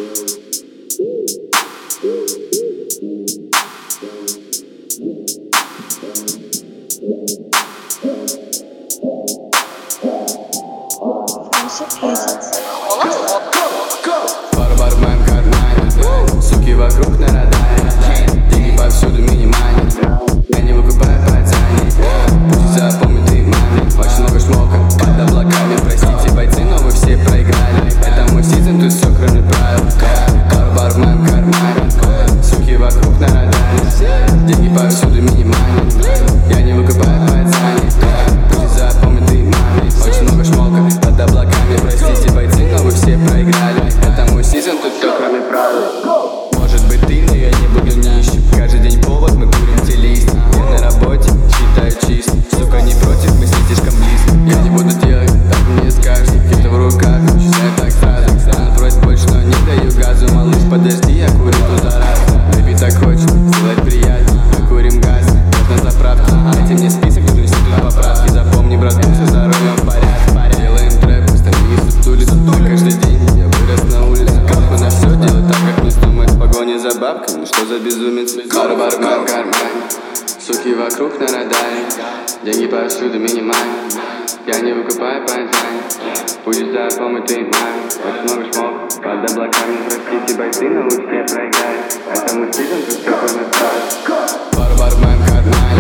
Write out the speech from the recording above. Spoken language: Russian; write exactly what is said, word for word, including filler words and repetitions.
Пару бар в моем кармане, суки вокруг на радаре, деньги повсюду минимальны, я не выкупаю пацаны, пусть запомнит и маме. Очень много шмока под облаками, простите бойцы, но вы все проиграли. Это мой сизон, тут все кроме правил. Пару бар в моем кармане, суки вокруг на радаре, деньги повсюду минимальны, я не выкупаю пацаны, пусть запомнит и маме. Очень много шмока под облаками, простите бойцы, но вы все проиграли. Это мой сизон, тут все кроме правил. Может быть ты, но я не буду нищим. Каждый день повод, мы курим те листья. Я на работе, считаю чисто. Сука, не против, мы слишком близко. Я не буду делать, так мне скажешь. Кита в руках, считаю так сразу. Она просит больше, но не даю газу. Малыш, подожди, я курю ту заразу. Baby так хочет, сделать приятно. Мы курим газ, вот на заправке. Дайте мне список, нужно институт поправки. Запомни, братку, все здоровьем в порядке. Делаем трэп, остальные сутулись. А каждый день я вырос на улице. Как на все делать так, как не думает. В погоне за бабками, что за безумец. Пару бар в моем кармане, суки вокруг на радаре, деньги повсюду минимальны, я не выкупаю пацаны, пусть запомнит и маме. Очень много шмок под облаками, простите бойцы, но вы все проиграли. Это мой сизон, тут все кроме правил. Пару бар в моем кармане,